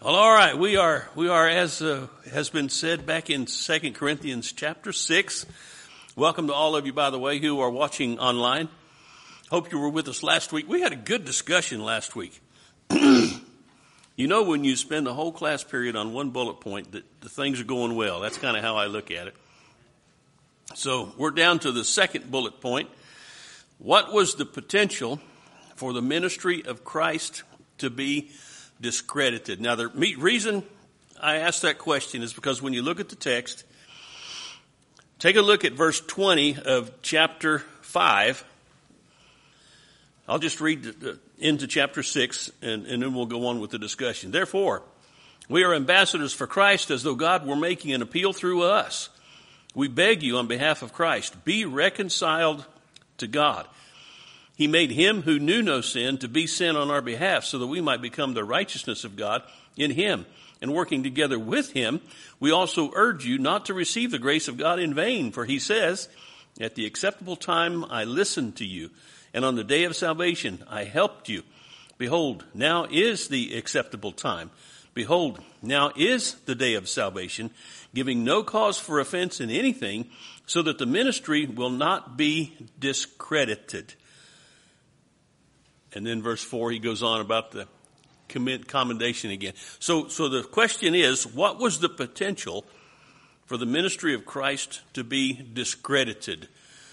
Well, all right. We are as has been said back in 2 Corinthians chapter 6. Welcome to all of you, by the way, who are watching online. Hope you were with us last week. We had a good discussion last week. You know, when you spend the whole class period on one bullet point, that the things are going well. That's kind of how I look at it. So we're down to the second bullet point. What was the potential for the ministry of Christ to be discredited? Now, the reason I ask that question is because when you look at the text, take a look at verse 20 of chapter 5. I'll just read into chapter 6, and then we'll go on with the discussion. Therefore, we are ambassadors for Christ, as though God were making an appeal through us. We beg you on behalf of Christ, be reconciled to God. He made him who knew no sin to be sin on our behalf, so that we might become the righteousness of God in him. And working together with him, we also urge you not to receive the grace of God in vain. For he says, at the acceptable time I listened to you, and on the day of salvation I helped you. Behold, now is the acceptable time. Behold, now is the day of salvation, giving no cause for offense in anything, so that the ministry will not be discredited. And then verse 4, he goes on about the commendation again. So the question is, what was the potential for the ministry of Christ to be discredited?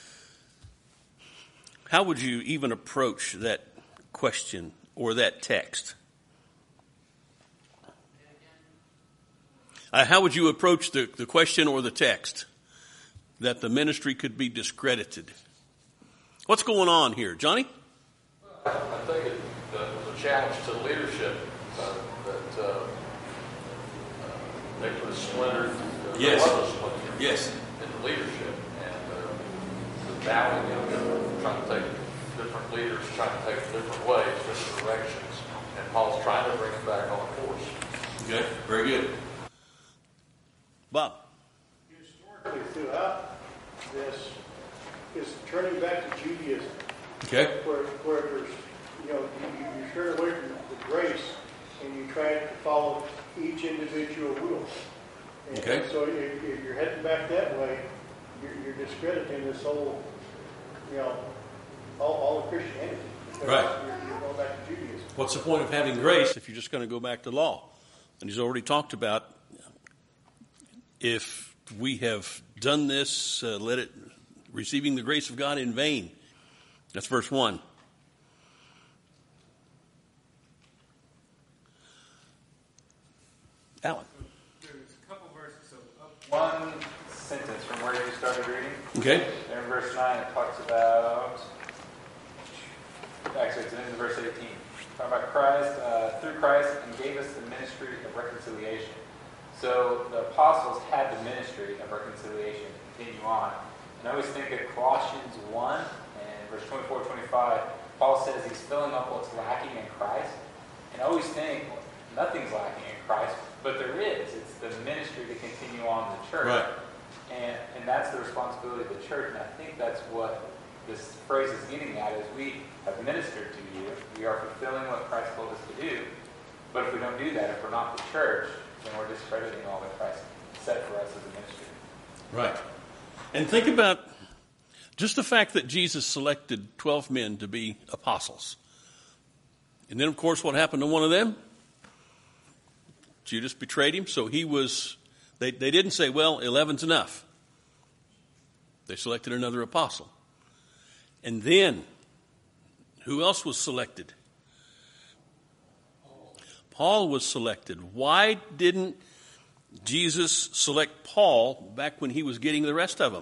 How would you even approach that question or that text? How would you approach the question or the text that the ministry could be discredited? What's going on here, Johnny? I think it was a challenge to leadership that they put a splinter. Yes. There was a splinter Yes. in the leadership, and the bowing of trying to take different leaders, trying to take different ways, different directions, and Paul's trying to bring them back on course. Okay, very good. Bob. Historically, throughout this is turning back to Judaism. Okay. Where there's, you turn away from the grace and you try to follow each individual rule. And Okay. so if you're heading back that way, you're discrediting this whole, all of Christianity. Right. You're going back to Judaism. What's the point of having grace if you're just going to go back to law? And he's already talked about if we have done this, receiving the grace of God in vain. That's verse 1. Alan. There's a couple verses. So one sentence from where you started reading. Okay. There in verse 9 it talks about, actually it's in verse 18. Talking about Christ, through Christ, and gave us the ministry of reconciliation. So the apostles had the ministry of reconciliation to continue on. And I always think of Colossians 1 and verse 24, 25. Paul says he's filling up what's lacking in Christ. And I always think nothing's lacking in Christ, but there is. It's the ministry to continue on in the church. Right. And that's the responsibility of the church. And I think that's what this phrase is getting at, is we have ministered to you. We are fulfilling what Christ told us to do. But if we don't do that, if we're not the church, then we're discrediting all that Christ set for us as a ministry. Right. And think about just the fact that Jesus selected 12 men to be apostles. And then, of course, what happened to one of them? Judas betrayed him, so they didn't say, well, 11's enough. They selected another apostle. And then, who else was selected? Paul was selected. Why didn't Jesus select Paul back when he was getting the rest of them?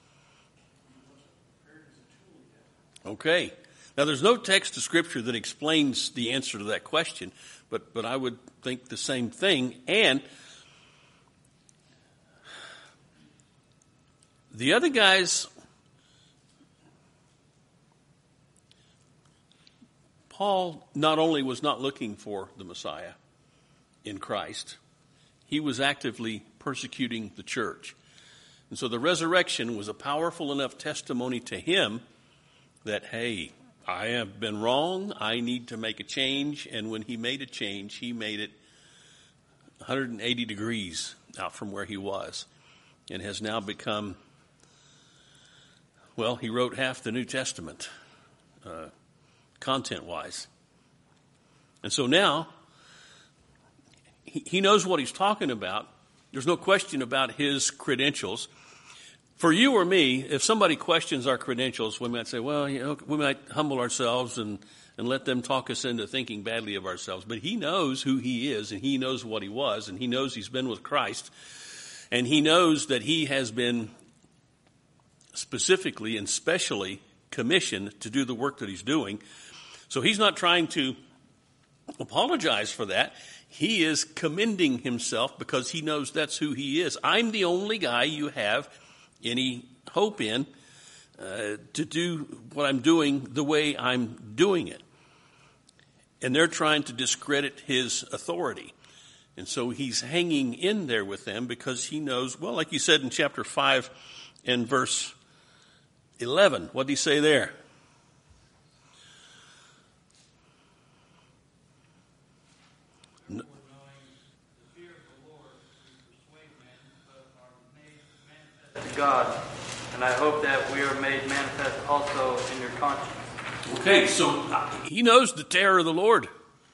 Okay. Now, there's no text of Scripture that explains the answer to that question, but I would think the same thing. And the other guys, Paul not only was not looking for the Messiah in Christ, he was actively persecuting the church. And so the resurrection was a powerful enough testimony to him that, hey, I have been wrong, I need to make a change. And when he made a change, he made it 180 degrees out from where he was, and has now become, well, he wrote half the New Testament, content-wise. And so now, he knows what he's talking about. There's no question about his credentials. For you or me, if somebody questions our credentials, we might say, well, we might humble ourselves and let them talk us into thinking badly of ourselves. But he knows who he is, and he knows what he was, and he knows he's been with Christ, and he knows that he has been specifically and specially commissioned to do the work that he's doing. So he's not trying to apologize for that. He is commending himself because he knows that's who he is. I'm the only guy you have any hope in to do what I'm doing the way I'm doing it. And they're trying to discredit his authority. And so he's hanging in there with them because he knows, well, like you said in chapter 5 and verse 11, what did he say there? God, and I hope that we are made manifest also in your conscience. Okay, so he knows the terror of the Lord.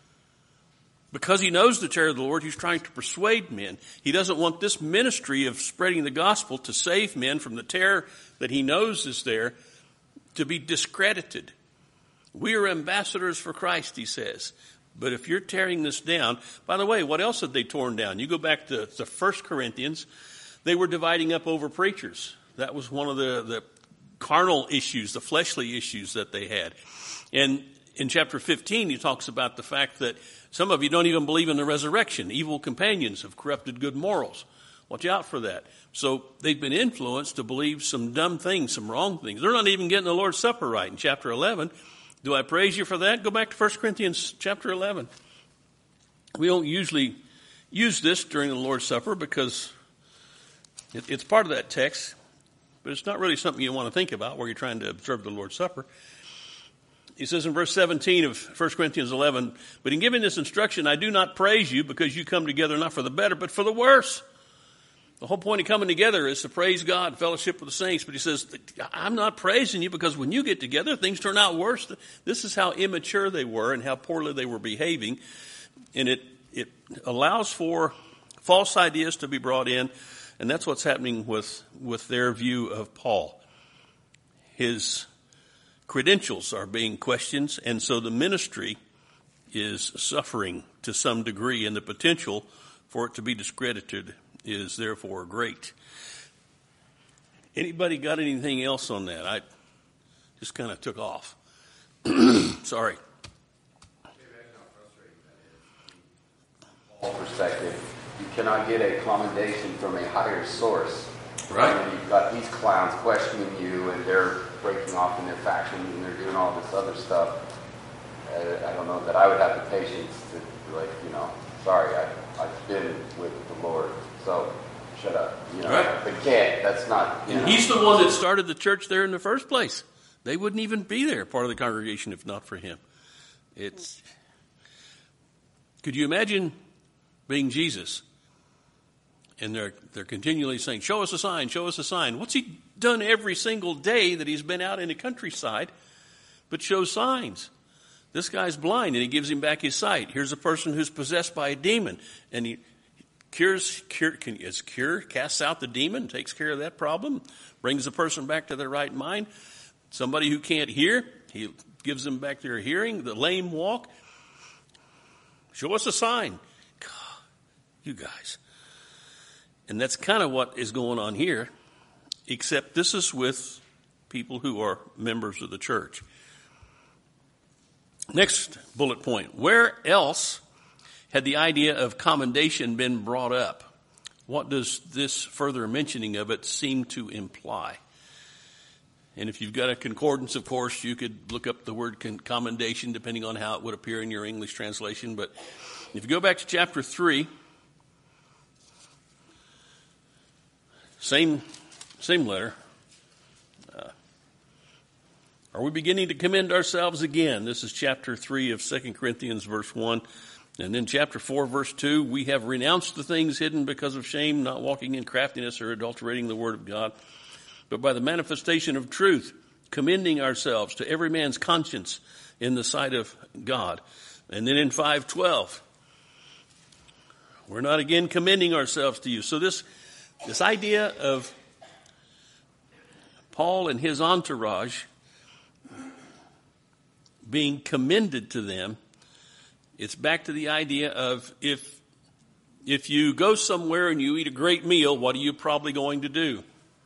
Because he knows the terror of the Lord, he's trying to persuade men. He doesn't want this ministry of spreading the gospel to save men from the terror that he knows is there to be discredited. We are ambassadors for Christ, he says. But if you're tearing this down, by the way, what else had they torn down? You go back to 1 Corinthians, they were dividing up over preachers. That was one of the carnal issues, the fleshly issues that they had. And in chapter 15, he talks about the fact that some of you don't even believe in the resurrection. Evil companions have corrupted good morals. Watch out for that. So they've been influenced to believe some dumb things, some wrong things. They're not even getting the Lord's Supper right in chapter 11. Do I praise you for that? Go back to 1 Corinthians chapter 11. We don't usually use this during the Lord's Supper because it's part of that text, but it's not really something you want to think about where you're trying to observe the Lord's Supper. He says in verse 17 of 1 Corinthians 11, but in giving this instruction, I do not praise you because you come together not for the better, but for the worse. The whole point of coming together is to praise God, fellowship with the saints. But he says, I'm not praising you because when you get together, things turn out worse. This is how immature they were and how poorly they were behaving. And it allows for false ideas to be brought in. And that's what's happening with their view of Paul. His credentials are being questioned, and so the ministry is suffering to some degree, and the potential for it to be discredited is therefore great. Anybody got anything else on that? I just kind of took off. Sorry. Perspective, you cannot get a commendation from a higher source. Right. And you've got these clowns questioning you, and they're breaking off in their factions, and they're doing all this other stuff. I don't know that I would have the patience to be like, sorry, I've been with the Lord, so shut up. Right. But can't. That's not. And he's the one that started the church there in the first place. They wouldn't even be there, part of the congregation, if not for him. Could you imagine being Jesus? And they're continually saying, show us a sign, show us a sign. What's he done every single day that he's been out in the countryside but shows signs? This guy's blind, and he gives him back his sight. Here's a person who's possessed by a demon, and he casts out the demon, takes care of that problem, brings the person back to their right mind. Somebody who can't hear, he gives them back their hearing. The lame walk. Show us a sign. God, you guys. And that's kind of what is going on here, except this is with people who are members of the church. Next bullet point. Where else had the idea of commendation been brought up? What does this further mentioning of it seem to imply? And if you've got a concordance, of course, you could look up the word commendation depending on how it would appear in your English translation. But if you go back to chapter 3, Same letter. Are we beginning to commend ourselves again? This is chapter 3 of 2 Corinthians, verse 1. And then chapter 4, verse 2, we have renounced the things hidden because of shame, not walking in craftiness or adulterating the word of God, but by the manifestation of truth, commending ourselves to every man's conscience in the sight of God. And then in 5:12, we're not again commending ourselves to you. So this idea of Paul and his entourage being commended to them, it's back to the idea of if you go somewhere and you eat a great meal, what are you probably going to do?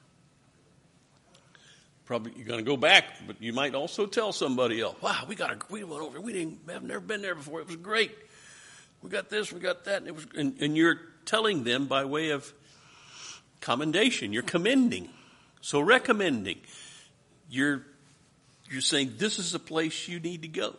Probably you're going to go back, but you might also tell somebody else, wow, we went over, I've never been there before, it was great. We got this, we got that, and you're telling them by way of commendation, you're commending. So recommending, you're saying this is the place you need to go.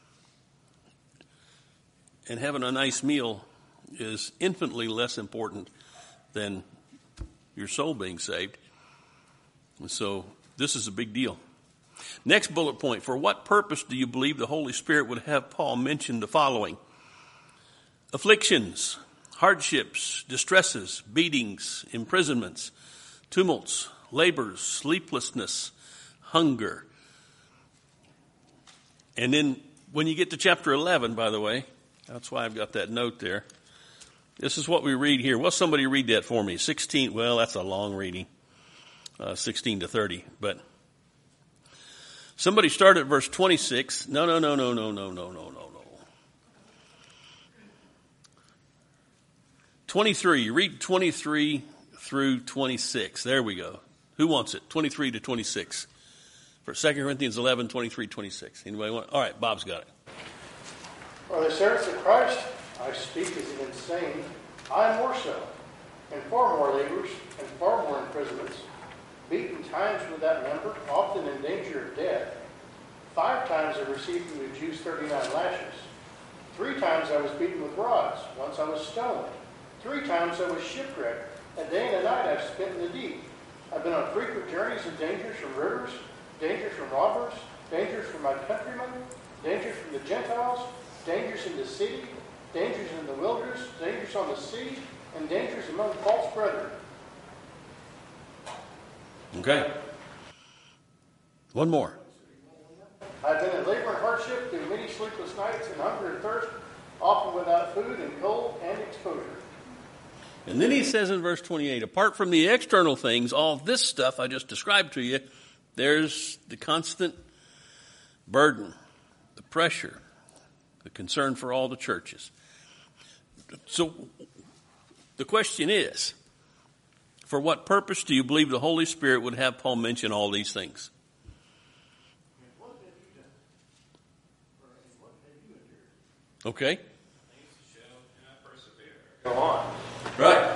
And having a nice meal is infinitely less important than your soul being saved. And so this is a big deal. Next bullet point, for what purpose do you believe the Holy Spirit would have Paul mention the following? Afflictions, hardships, distresses, beatings, imprisonments, tumults, labors, sleeplessness, hunger. And then when you get to chapter 11, by the way, that's why I've got that note there. This is what we read here. Well, somebody read that for me. 16, well, that's a long reading. 16 to 30. But somebody start at verse 26. No. 23. Read 23 through 26. There we go. Who wants it? 23 to 26. For 2 Corinthians 11, 23, 26. Anybody want it? All right, Bob's got it. For the servants of Christ, I speak as an insane. I am more so, and far more labors, and far more imprisonments, beaten times without number, often in danger of death. 5 times I received from the Jews 39 lashes. 3 times I was beaten with rods. Once I was stoned. 3 times I was shipwrecked. A day and a night I've spent in the deep. I've been on frequent journeys and dangers from rivers, dangers from robbers, dangers from my countrymen, dangers from the Gentiles, dangers in the city, dangers in the wilderness, dangers on the sea, and dangers among false brethren. Okay. One more. I've been in labor and hardship through many sleepless nights and hunger and thirst, often without food and cold and exposure. And then he says in verse 28, apart from the external things, all this stuff I just described to you, there's the constant burden, the pressure, the concern for all the churches. So the question is, for what purpose do you believe the Holy Spirit would have Paul mention all these things? Okay. Go on. Right.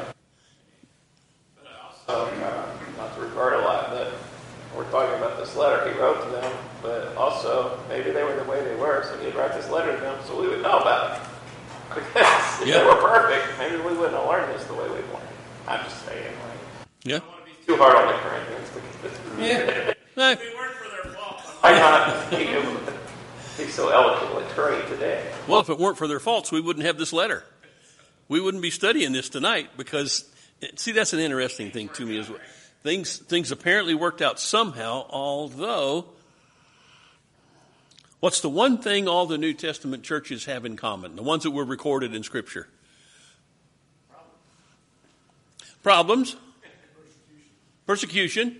Not to regard a lot, but we're talking about this letter he wrote to them, but also maybe they were the way they were, so he'd write this letter to them so we would know about it. Because if they were perfect, maybe we wouldn't have learned this the way we learned it. I'm just saying, Yeah. I don't want to be too hard on the Corinthians. Yeah. If it weren't for their fault, why not be so eloquently turning today? Well, if it weren't for their faults, we wouldn't have this letter. We wouldn't be studying this tonight because, see, that's an interesting thing to me as well. Things apparently worked out somehow, although what's the one thing all the New Testament churches have in common? The ones that were recorded in Scripture? Problems. Persecution.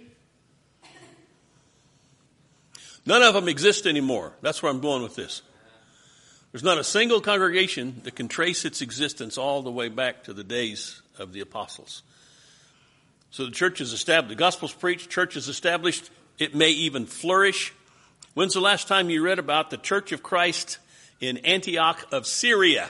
None of them exist anymore. That's where I'm going with this. There's not a single congregation that can trace its existence all the way back to the days of the apostles. So the church is established, the gospel's preached, church is established, it may even flourish. When's the last time you read about the Church of Christ in Antioch of Syria?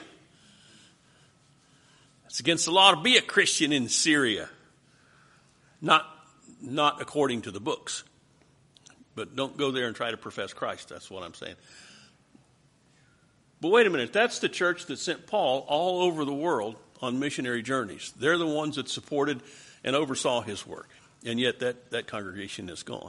It's against the law to be a Christian in Syria. Not according to the books. But don't go there and try to profess Christ. That's what I'm saying. But wait a minute. That's the church that sent Paul all over the world on missionary journeys. They're the ones that supported and oversaw his work. And yet that congregation is gone.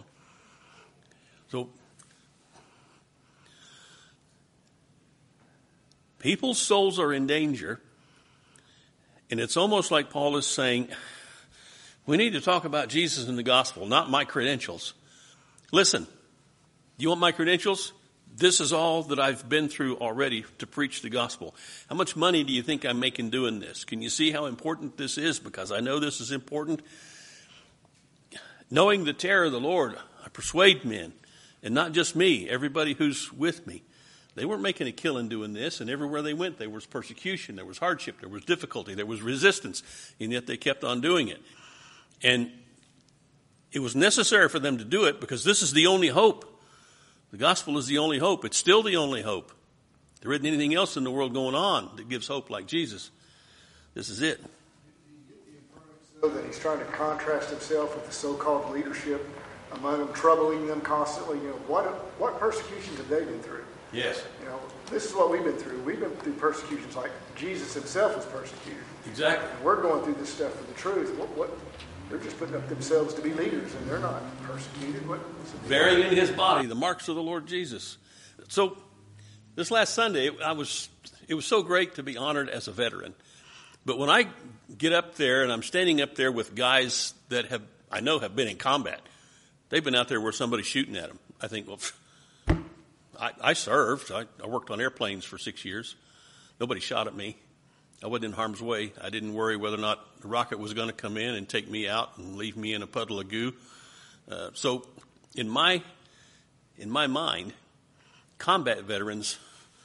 So People's souls are in danger. And it's almost like Paul is saying, we need to talk about Jesus and the gospel, not my credentials. Listen, you want my credentials? This is all that I've been through already to preach the gospel. How much money do you think I'm making doing this? Can you see how important this is? Because I know this is important. Knowing the terror of the Lord, I persuade men, and not just me, everybody who's with me. They weren't making a killing doing this, and everywhere they went, there was persecution, there was hardship, there was difficulty, there was resistance, and yet they kept on doing it. And it was necessary for them to do it because this is the only hope. The gospel is the only hope. It's still the only hope. There isn't anything else in the world going on that gives hope like Jesus. This is it. So that he's trying to contrast himself with the so-called leadership among them, troubling them constantly. You know, what persecutions have they been through? Yes. You know, this is what we've been through. We've been through persecutions like Jesus himself was persecuted. Exactly. And we're going through this stuff for the truth. They're just putting up themselves to be leaders, and they're not persecuted. Bearing in his body the marks of the Lord Jesus. So this last Sunday, it was so great to be honored as a veteran. But when I get up there and I'm standing up there with guys that I know have been in combat, they've been out there where somebody's shooting at them. I think, well, I served. I worked on airplanes for 6 years. Nobody shot at me. I wasn't in harm's way. I didn't worry whether or not the rocket was going to come in and take me out and leave me in a puddle of goo. So in my mind, combat veterans,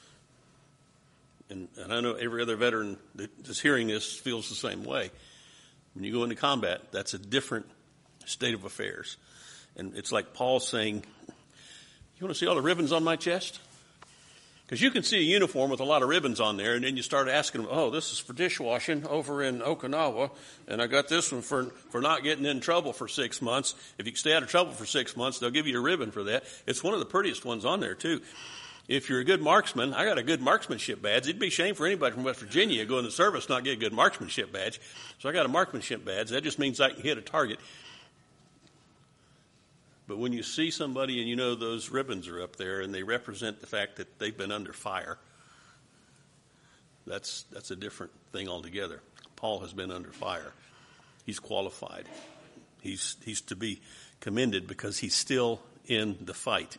and I know every other veteran that is hearing this feels the same way. When you go into combat, that's a different state of affairs. And it's like Paul saying, you want to see all the ribbons on my chest? Because you can see a uniform with a lot of ribbons on there, and then you start asking them, oh, this is for dishwashing over in Okinawa, and I got this one for not getting in trouble for 6 months. If you stay out of trouble for 6 months, they'll give you a ribbon for that. It's one of the prettiest ones on there, too. If you're a good marksman, I got a good marksmanship badge. It'd be a shame for anybody from West Virginia to go in the service and not get a good marksmanship badge. So I got a marksmanship badge. That just means I can hit a target. But when you see somebody and you know those ribbons are up there and they represent the fact that they've been under fire, that's a different thing altogether. Paul has been under fire. He's qualified. He's to be commended because he's still in the fight.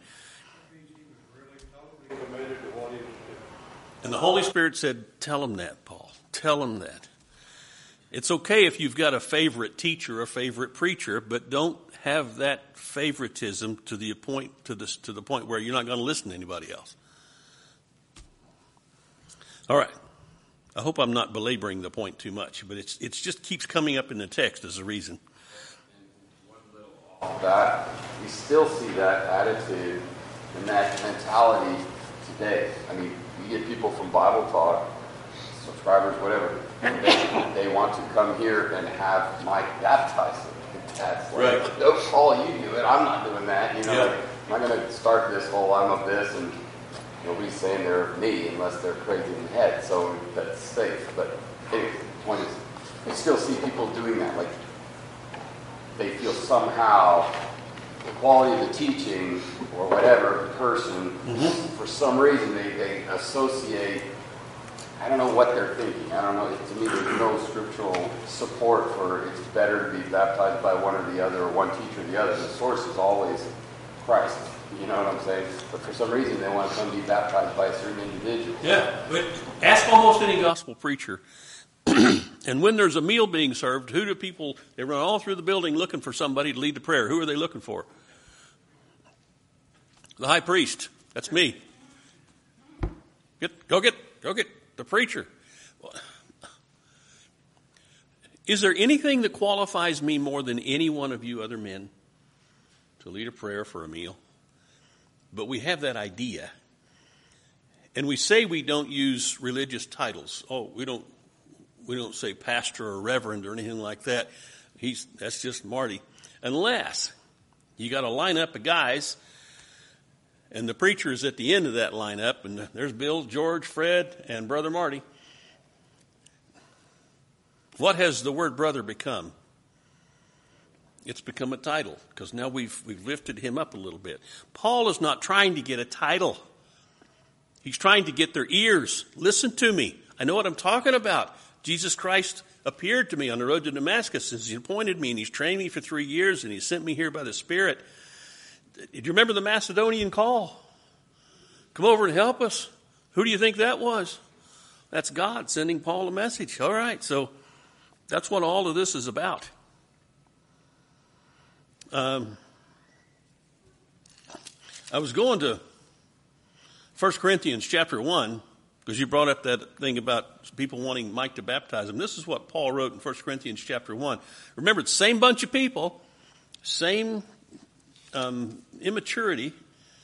And the Holy Spirit said, tell him that, Paul. Tell him that. It's okay if you've got a favorite teacher, a favorite preacher, but don't have that favoritism to the point where you're not going to listen to anybody else. All right. I hope I'm not belaboring the point too much, but it's just keeps coming up in the text as a reason. That we still see that attitude and that mentality today. I mean, we get people from Bible Talk, subscribers, whatever. They want to come here and have Mike baptize them. That's like, right. No, Paul, you do it. I'm not doing that. You know, I'm not going to start this whole I'm of this, and nobody's saying they're of me unless they're crazy in the head. So that's safe. But anyway, the point is, we still see people doing that. Like they feel somehow the quality of the teaching or whatever the person, for some reason, they associate. I don't know what they're thinking. I don't know. To me, there's no scriptural support for it's better to be baptized by one or the other, or one teacher or the other. The source is always Christ. You know what I'm saying? But for some reason, they want to come be baptized by a certain individual. Yeah, but ask almost any gospel preacher. And when there's a meal being served, who do people, they run all through the building looking for somebody to lead the prayer. Who are they looking for? The high priest. That's me. Go get the preacher. Is there anything that qualifies me more than any one of you other men to lead a prayer for a meal? But we have that idea. And we say we don't use religious titles. Oh, we don't say pastor or reverend or anything like that. That's just Marty. Unless you got a lineup of guys and the preacher is at the end of that lineup, and there's Bill, George, Fred, and Brother Marty. What has the word brother become? It's become a title, because now we've lifted him up a little bit. Paul is not trying to get a title. He's trying to get their ears. Listen to me. I know what I'm talking about. Jesus Christ appeared to me on the road to Damascus as he appointed me, and he's trained me for 3 years, and he sent me here by the Spirit. Do you remember the Macedonian call? Come over and help us. Who do you think that was? That's God sending Paul a message. All right, so that's what all of this is about. I was going to 1 Corinthians chapter 1, because you brought up that thing about people wanting Mike to baptize them. This is what Paul wrote in 1 Corinthians chapter 1. Remember, it's the same bunch of people, same immaturity.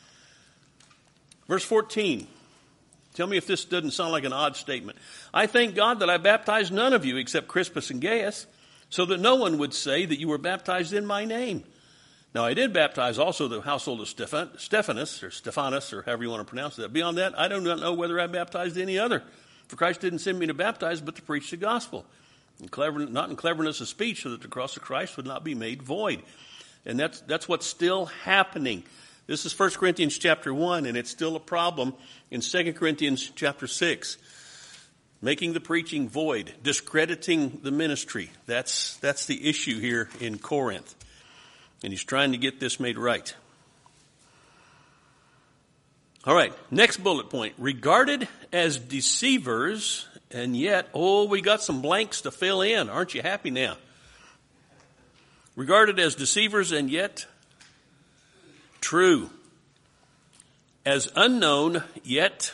Verse 14. Tell me if this doesn't sound like an odd statement. I thank God that I baptized none of you except Crispus and Gaius, so that no one would say that you were baptized in my name. Now, I did baptize also the household of Stephanus, or however you want to pronounce that. Beyond that, I do not know whether I baptized any other. For Christ didn't send me to baptize, but to preach the gospel. Not in cleverness of speech, so that the cross of Christ would not be made void. And that's what's still happening. This is 1 Corinthians chapter 1, and it's still a problem in 2 Corinthians chapter 6. Making the preaching void, discrediting the ministry. That's the issue here in Corinth. And he's trying to get this made right. All right, next bullet point. Regarded as deceivers, and yet, we got some blanks to fill in. Aren't you happy now? Regarded as deceivers, and yet true. As unknown, yet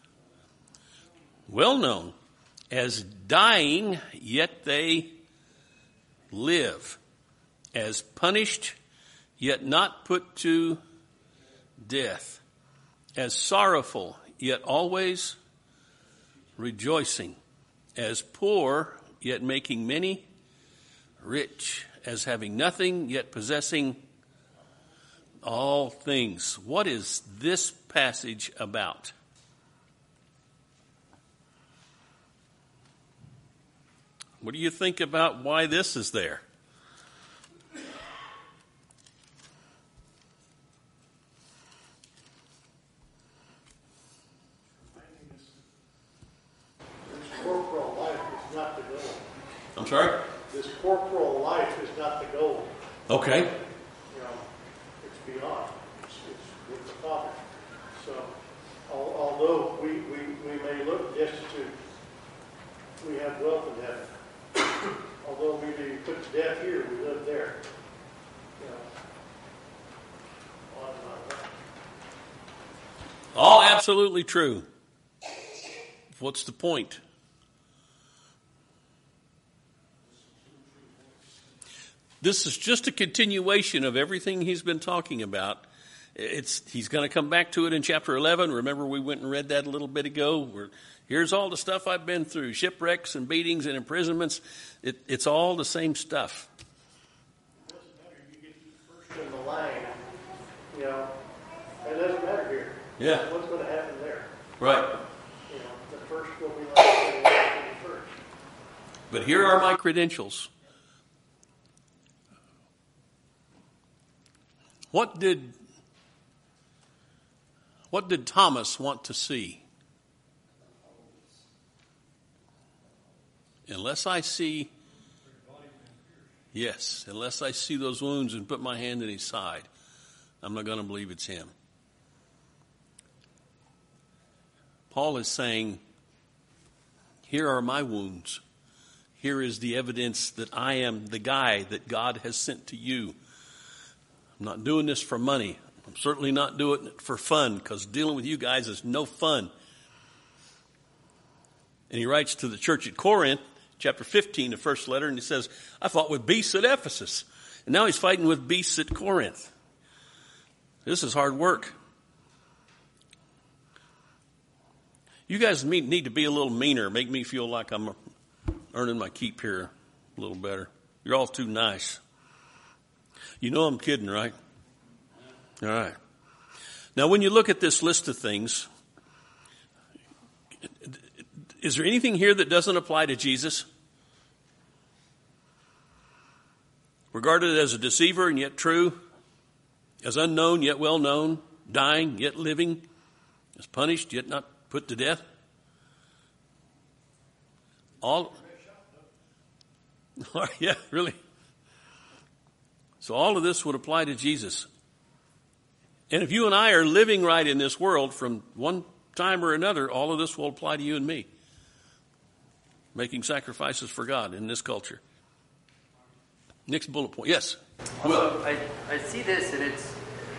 well known. As dying, yet they live. As punished, yet not put to death. As sorrowful, yet always rejoicing. As poor, yet making many rich. As having nothing, yet possessing all things. What is this passage about? What do you think about why this is there? This corporal life is not the goal. I'm sorry? This corporal life is not the goal. Okay. You know, it's beyond. It's with the Father. So, although we may look destitute, we have wealth in heaven. Although we may be put to death here, we live there. You know, on and on. All absolutely true. What's the point? This is just a continuation of everything he's been talking about. He's going to come back to it in chapter 11. Remember, we went and read that a little bit ago. Here's all the stuff I've been through, shipwrecks and beatings and imprisonments. It's all the same stuff. It doesn't matter. You get first in the line. You know, it doesn't matter here. Yeah. What's going to happen there? Right. You know, the first will be last and the last will be first. But here are my credentials. What did Thomas want to see? Unless I see those wounds and put my hand in his side, I'm not going to believe it's him. Paul is saying, here are my wounds. Here is the evidence that I am the guy that God has sent to you. I'm not doing this for money. I'm certainly not doing it for fun, because dealing with you guys is no fun. And he writes to the church at Corinth, chapter 15, the first letter, and he says, I fought with beasts at Ephesus, and now he's fighting with beasts at Corinth. This is hard work. You guys need to be a little meaner, make me feel like I'm earning my keep here a little better. You're all too nice. You know I'm kidding, right? All right. Now, when you look at this list of things, is there anything here that doesn't apply to Jesus? Regarded as a deceiver and yet true, as unknown yet well known, dying yet living, is punished, yet not put to death. Yeah, really. So all of this would apply to Jesus. And if you and I are living right in this world from one time or another, all of this will apply to you and me. Making sacrifices for God in this culture. Next bullet point. Yes. Also, I see this, and it's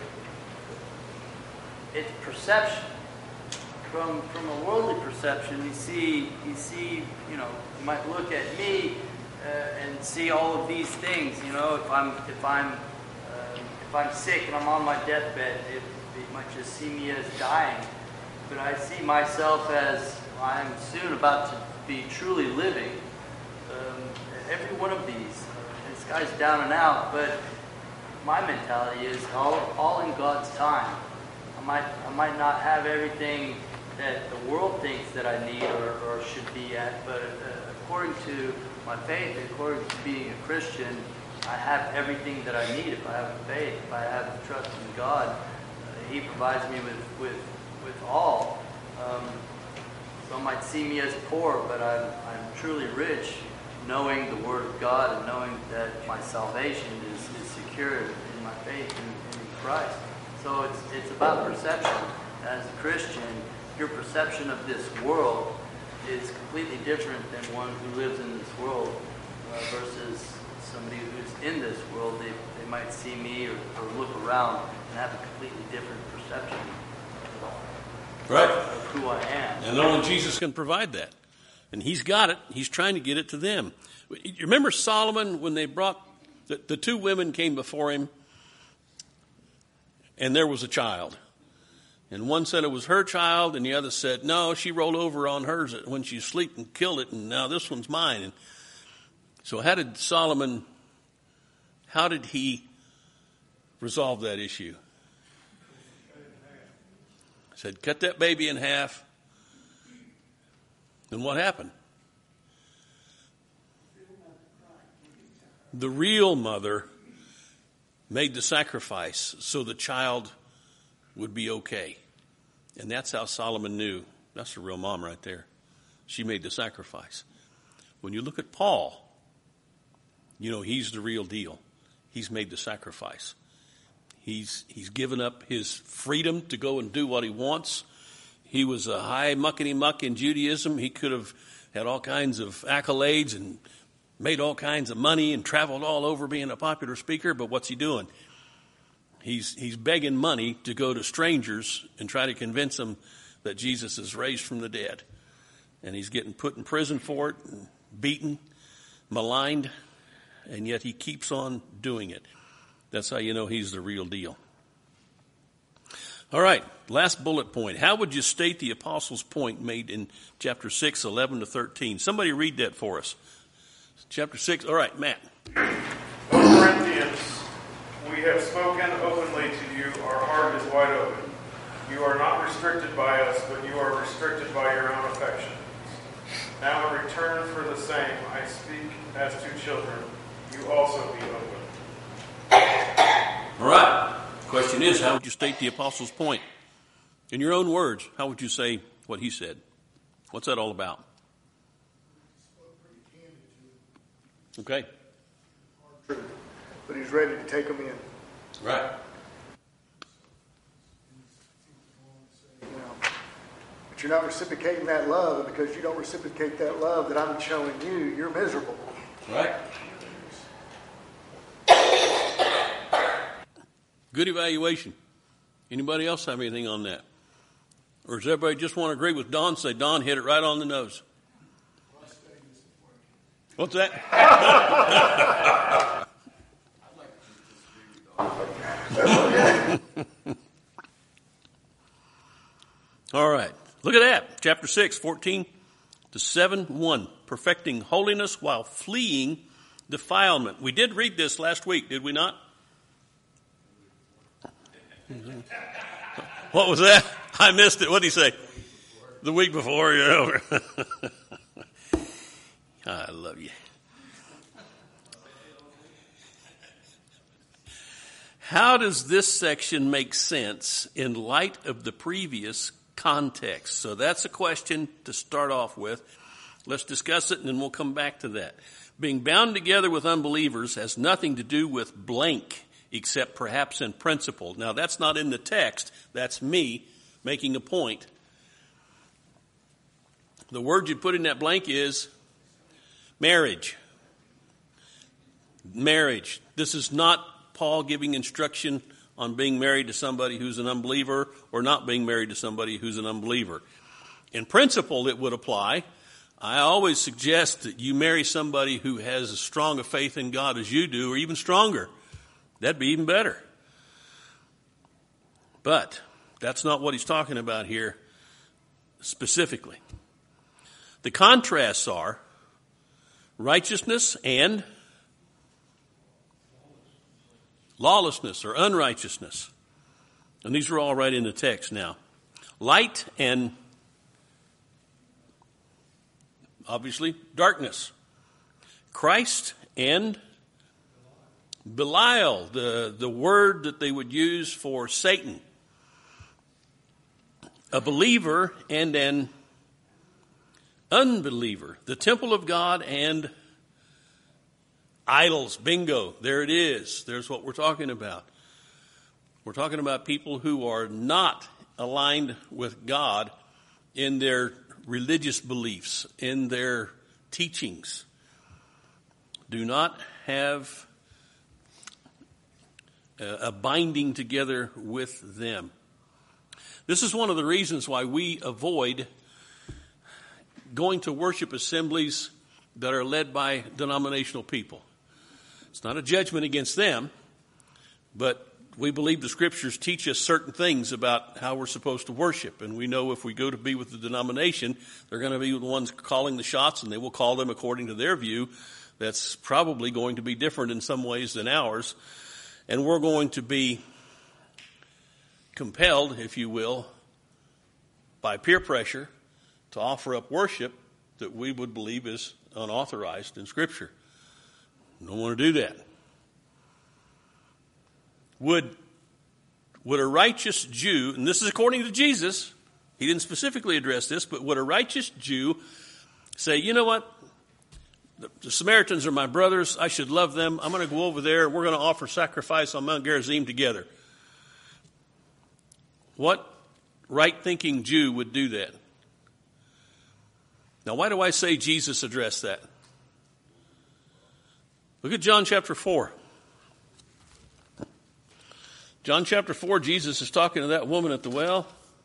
perception. From a worldly perception, you see, you might look at me and see all of these things. If I'm sick and I'm on my deathbed, it might just see me as dying. But I see myself as I'm soon about to be truly living. Every one of these, this guy's down and out, but my mentality is all in God's time. I might not have everything that the world thinks that I need or should be at, but according to my faith, according to being a Christian, I have everything that I need. If I have faith, if I have trust in God, He provides me with all. Some might see me as poor, but I'm truly rich, knowing the Word of God and knowing that my salvation is secured in my faith in Christ. So it's about perception. As a Christian, your perception of this world is completely different than one who lives in this world versus somebody who's in this world. They might see me or look around and have a completely different perception of who I am. And only Jesus can provide that. And He's got it. He's trying to get it to them. You remember Solomon when they brought, the two women came before him and there was a child. And one said it was her child, and the other said, no, she rolled over on hers when she was asleep and killed it, and now this one's mine. And so how did he resolve that issue? He said, cut that baby in half. And what happened? The real mother made the sacrifice so the child would be okay. And that's how Solomon knew. That's the real mom right there. She made the sacrifice. When you look at Paul, he's the real deal. He's made the sacrifice. He's given up his freedom to go and do what he wants. He was a high muckety-muck in Judaism. He could have had all kinds of accolades and made all kinds of money and traveled all over being a popular speaker. But what's he doing? He's begging money to go to strangers and try to convince them that Jesus is raised from the dead. And he's getting put in prison for it, and beaten, maligned, and yet he keeps on doing it. That's how you know he's the real deal. All right, last bullet point. How would you state the apostles' point made in chapter 6, 11 to 13? Somebody read that for us. Chapter 6, all right, Matt. O Corinthians, we have spoken openly to you. Our heart is wide open. You are not restricted by us, but you are restricted by your own affections. Now in return for the same, I speak as to children. You also be open. All right. The question is, how would you state the apostles' point? In your own words, how would you say what he said? What's that all about? Okay. But he's ready to take them in. Right. But you're not reciprocating that love, and because you don't reciprocate that love that I'm showing you, you're miserable. Right. Good evaluation. Anybody else have anything on that? Or does everybody just want to agree with Don? Say, Don hit it right on the nose. What's that? All right. Look at that. Chapter 6, 14 to 7:1. Perfecting holiness while fleeing defilement. We did read this last week, did we not? What was that? I missed it. What did he say? The week before. I love you. How does this section make sense in light of the previous context. So that's a question to start off with. Let's discuss it and then we'll come back to that. Being bound together with unbelievers has nothing to do with blank, except perhaps in principle. Now that's not in the text. That's me making a point. The word you put in that blank is marriage. Marriage. This is not Paul giving instruction on being married to somebody who's an unbeliever or not being married to somebody who's an unbeliever. In principle, it would apply. I always suggest that you marry somebody who has as strong a faith in God as you do, or even stronger. That'd be even better. But that's not what he's talking about here specifically. The contrasts are righteousness and lawlessness or unrighteousness. And these are all right in the text now. Light and obviously darkness. Christ and Belial, the word that they would use for Satan. A believer and an unbeliever. The temple of God and idols. Bingo. There it is. There's what we're talking about. We're talking about people who are not aligned with God in their religious beliefs, in their teachings. Do not have a binding together with them. This is one of the reasons why we avoid going to worship assemblies that are led by denominational people. It's not a judgment against them, but we believe the scriptures teach us certain things about how we're supposed to worship. And we know if we go to be with the denomination, they're going to be the ones calling the shots, and they will call them according to their view. That's probably going to be different in some ways than ours. And we're going to be compelled, if you will, by peer pressure to offer up worship that we would believe is unauthorized in Scripture. We don't want to do that. Would a righteous Jew, and this is according to Jesus, he didn't specifically address this, but would a righteous Jew say, you know what, the Samaritans are my brothers, I should love them, I'm going to go over there, we're going to offer sacrifice on Mount Gerizim together. What right-thinking Jew would do that? Now, why do I say Jesus addressed that? Look at John chapter 4. John chapter 4, Jesus is talking to that woman at the well.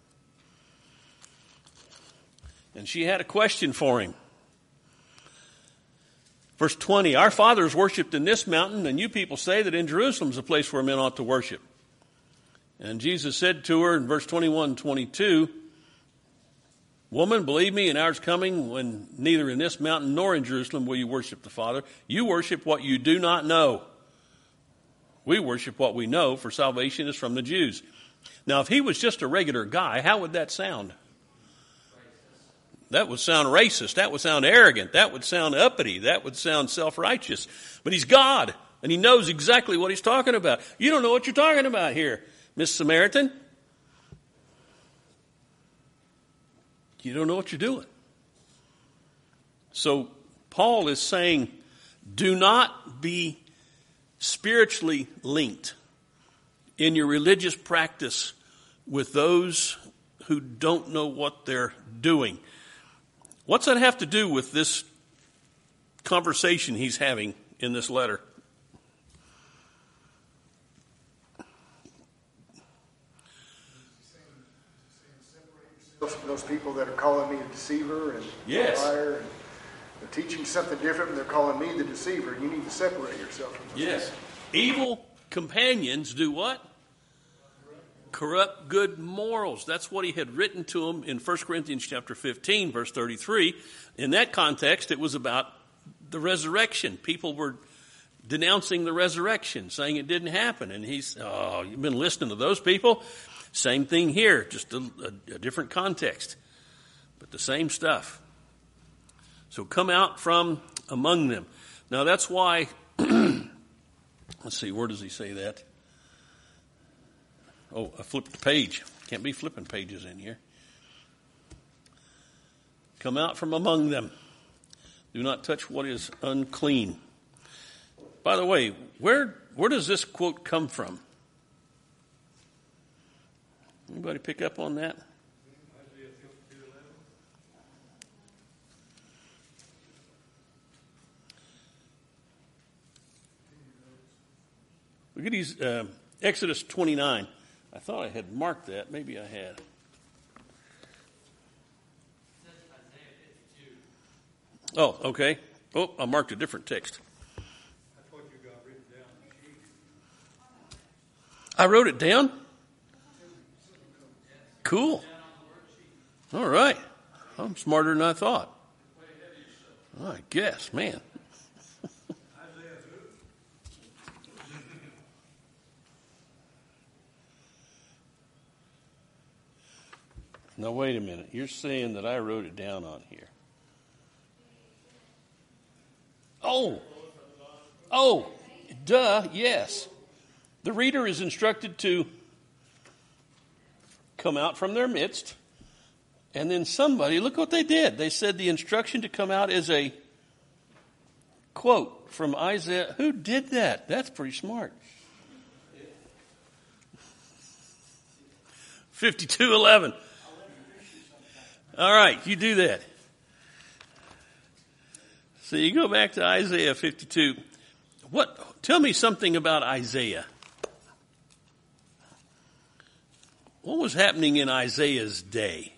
And she had a question for him. Verse 20, our fathers worshipped in this mountain, and you people say that in Jerusalem is a place where men ought to worship. And Jesus said to her in verse 21, 22, woman, believe me, an hour's coming when neither in this mountain nor in Jerusalem will you worship the Father. You worship what you do not know. We worship what we know, for salvation is from the Jews. Now, if he was just a regular guy, how would that sound? That would sound racist. That would sound arrogant. That would sound uppity. That would sound self-righteous. But he's God, and he knows exactly what he's talking about. You don't know what you're talking about here, Miss Samaritan. You don't know what you're doing. So Paul is saying, do not be spiritually linked in your religious practice with those who don't know what they're doing. What's that have to do with this conversation he's having in this letter? Those people that are calling me a deceiver and Yes. a liar, and they're teaching something different, and they're calling me the deceiver. You need to separate yourself from those. Yes. Evil companions do what? Corrupt good morals. That's what he had written to them in 1 Corinthians chapter 15, verse 33. In that context, it was about the resurrection. People were denouncing the resurrection, saying it didn't happen. And he's, oh, you've been listening to those people? Same thing here, just a different context, but the same stuff. So come out from among them. Now that's why, let's see, where does he say that? Oh, I flipped the page. Can't be flipping pages in here. Come out from among them. Do not touch what is unclean. By the way, where does this quote come from? Anybody pick up on that? Look at these, Exodus 29. I thought I had marked that. Maybe I had. Oh, okay. Oh, I marked a different text. I wrote it down? Cool. All right. I'm smarter than I thought. I guess, man. Now, wait a minute. You're saying that I wrote it down on here. Oh, duh, yes. The reader is instructed to come out from their midst. And then somebody, look what they did. They said the instruction to come out is a quote from Isaiah. Who did that? That's pretty smart. 52:11. All right, you do that. So you go back to Isaiah 52. Tell me something about Isaiah. What was happening in Isaiah's day?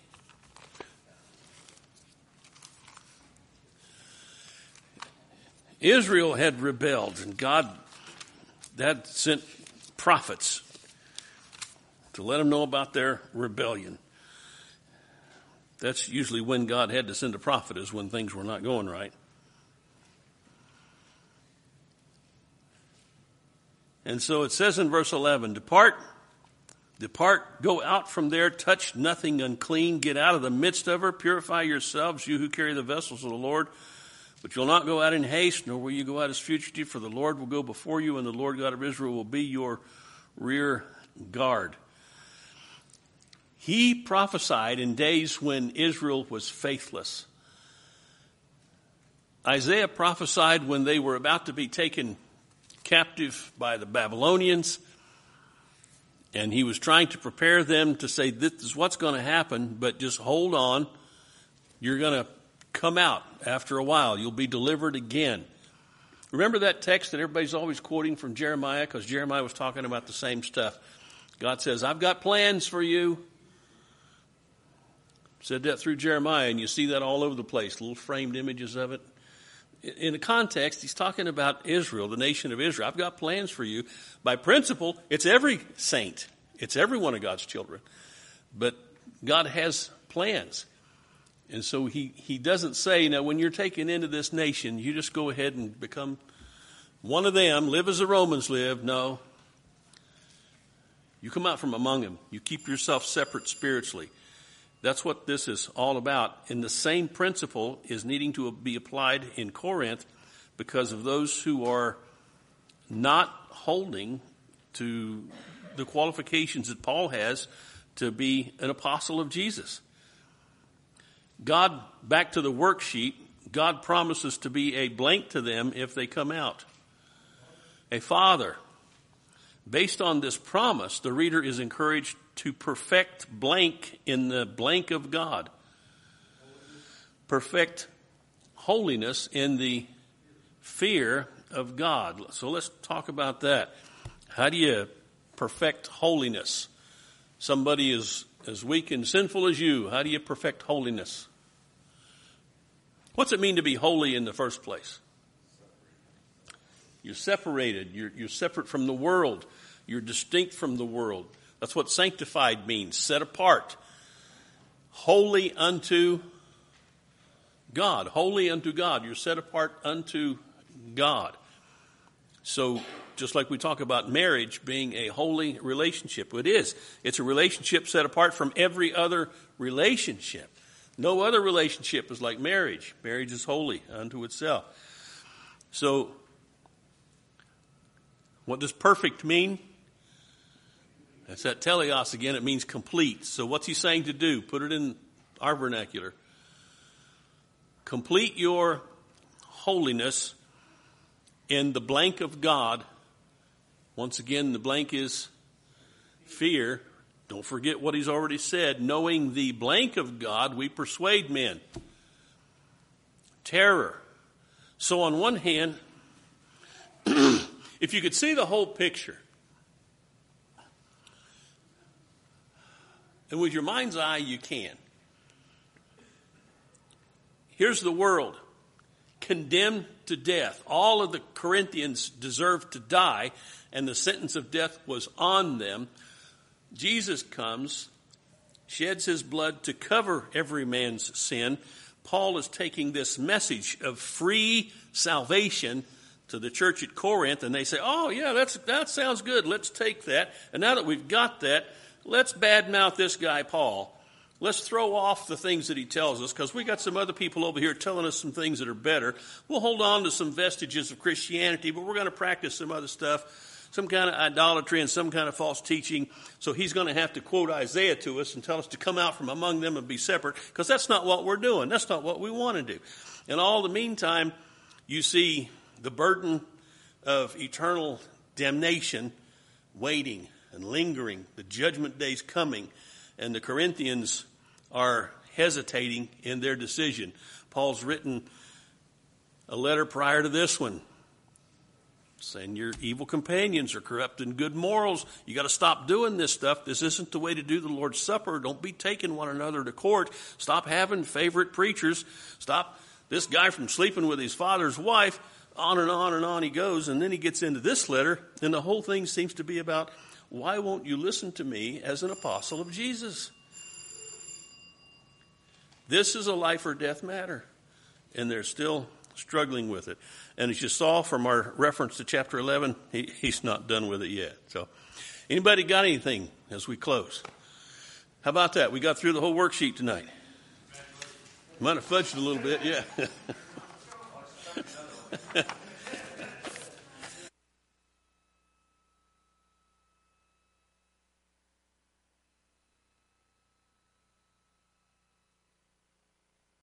Israel had rebelled, and God had sent prophets to let them know about their rebellion. That's usually when God had to send a prophet, is when things were not going right. And so it says in verse 11, Depart, go out from there, touch nothing unclean, get out of the midst of her, purify yourselves, you who carry the vessels of the Lord. But you'll not go out in haste, nor will you go out as fugitive, for the Lord will go before you, and the Lord God of Israel will be your rear guard. He prophesied in days when Israel was faithless. Isaiah prophesied when they were about to be taken captive by the Babylonians, and he was trying to prepare them to say, this is what's going to happen, but just hold on. You're going to come out after a while. You'll be delivered again. Remember that text that everybody's always quoting from Jeremiah, because Jeremiah was talking about the same stuff. God says, I've got plans for you. Said that through Jeremiah, and you see that all over the place, little framed images of it. In the context, he's talking about Israel, the nation of Israel. I've got plans for you. By principle, it's every saint. It's every one of God's children. But God has plans. And so he doesn't say, now, when you're taken into this nation, you just go ahead and become one of them, live as the Romans live. No. You come out from among them. You keep yourself separate spiritually. That's what this is all about. And the same principle is needing to be applied in Corinth because of those who are not holding to the qualifications that Paul has to be an apostle of Jesus. God, back to the worksheet, God promises to be a blank to them if they come out. A father. Based on this promise, the reader is encouraged to perfect blank in the blank of God. Perfect holiness in the fear of God. So let's talk about that. How do you perfect holiness? Somebody is as weak and sinful as you. How do you perfect holiness? What's it mean to be holy in the first place? You're separated. You're separate from the world. You're distinct from the world. That's what sanctified means, set apart. Holy unto God. Holy unto God. You're set apart unto God. So just like we talk about marriage being a holy relationship, it is. It's a relationship set apart from every other relationship. No other relationship is like marriage. Marriage is holy unto itself. So what does perfect mean? That's that teleos again. It means complete. So what's he saying to do? Put it in our vernacular. complete your holiness in the blank of God. Once again, the blank is fear. Don't forget what he's already said. Knowing the blank of God, we persuade men. Terror. So on one hand, if you could see the whole picture, and with your mind's eye you can. Here's the world, condemned to death. All of the Corinthians deserved to die, and the sentence of death was on them. Jesus comes, sheds his blood to cover every man's sin. Paul is taking this message of free salvation to the church at Corinth, and they say, oh, yeah, that sounds good. Let's take that. And now that we've got that, let's badmouth this guy, Paul. Let's throw off the things that he tells us, because we got some other people over here telling us some things that are better. We'll hold on to some vestiges of Christianity, but we're going to practice some other stuff, some kind of idolatry and some kind of false teaching. So he's going to have to quote Isaiah to us and tell us to come out from among them and be separate, because that's not what we're doing. That's not what we want to do. In all the meantime, you see the burden of eternal damnation waiting and lingering. The judgment day's coming, and the Corinthians are hesitating in their decision. Paul's written a letter prior to this one saying your evil companions are corrupting good morals. You got to stop doing this stuff. This isn't the way to do the Lord's Supper. Don't be taking one another to court. Stop having favorite preachers. Stop this guy from sleeping with his father's wife. On and on and on he goes. And then he gets into this letter, and the whole thing seems to be about, why won't you listen to me as an apostle of Jesus? This is a life or death matter, and they're still struggling with it. And as you saw from our reference to chapter 11, he's not done with it yet. So anybody got anything as we close? How about that? We got through the whole worksheet tonight. Might have fudged a little bit, yeah.